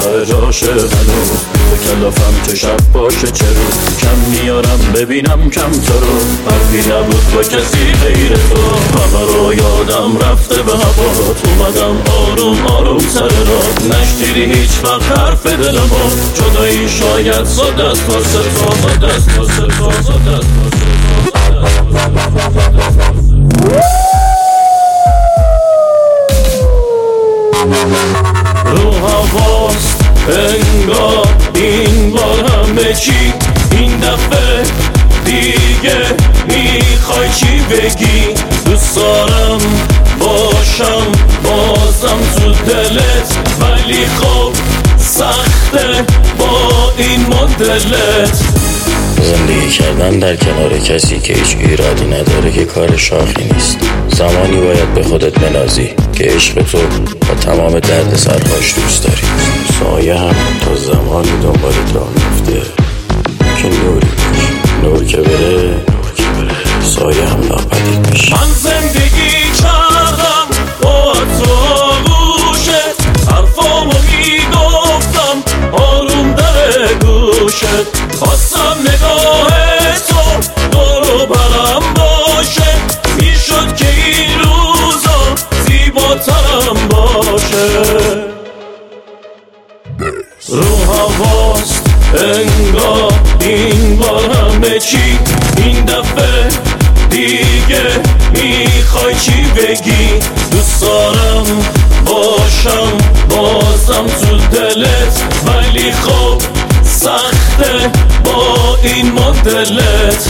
ته جاشه هنوز به کلافم چه شب باشه چه روز کم میارم ببینم کم تو رو حرفی نبود با کسی غیر تو همه رو یادم رفته به هوات اومدم آروم آروم سر را نشنیدی هیچ وقت حرف دلمو جدایی شاید صدست واسه تو صدست واسه تو صدست رو هواست انگار این بار همه چی این دفعه دیگه میخوای چی بگی دوست دارم باشم بازم تو دلت ولی خب سخته با این مدلت زندگی کردن در کنار کسی که هیچ ایرادی نداره که کار شاخی نیست زمانی باید به خودت بنازی که عشق تو با تمام درد سرهاش دوست داری سایه هم تا زمانی دنبال راه میفته که نوری باش نور که بره سایه هم ناپدید میشه من زندگی کردم با تو گوشت حرفامو میگفتم آروم در گوشت خواستم نگاه تو دورو برم باشه میشد که این روزا زیباترم باشه رو هواست انگار این بار همه چی این دفعه دیگه میخوای چی بگی دوست دارم باشم بازم تو دلت ولی خب سخته با این مدلت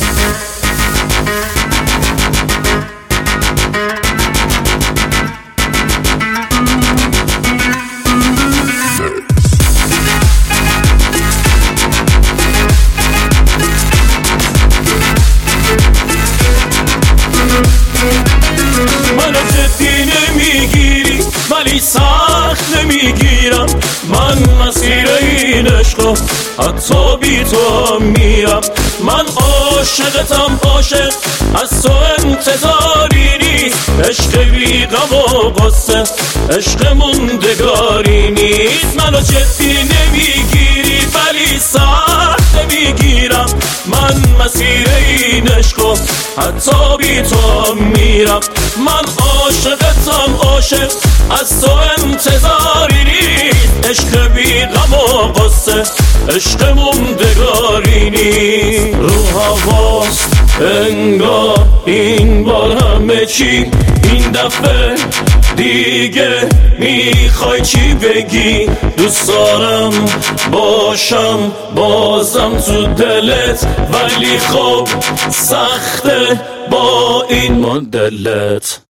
منو جدی نمیگیری ولی سخت نمیگیرم من مسیر این عشقو حتی بی تو میرم من عاشقتم عاشق از تو انتظاری نیست عشق بی غم و غصه عشق موندگاری نیست منو جدی نمیگیری ولی سخت نمیگیرم من مسیر این عشقو حتی بی تو میرم من عاشقتم عاشق از تو انتظاری نیست عشق بی غم و غصه عشق موندگاری نیست رو هواست انگار این بار همه چی این دفعه دیگه میخوای چی بگی دوست دارم باشم بازم تو دلت ولی خب سخته با این مدلت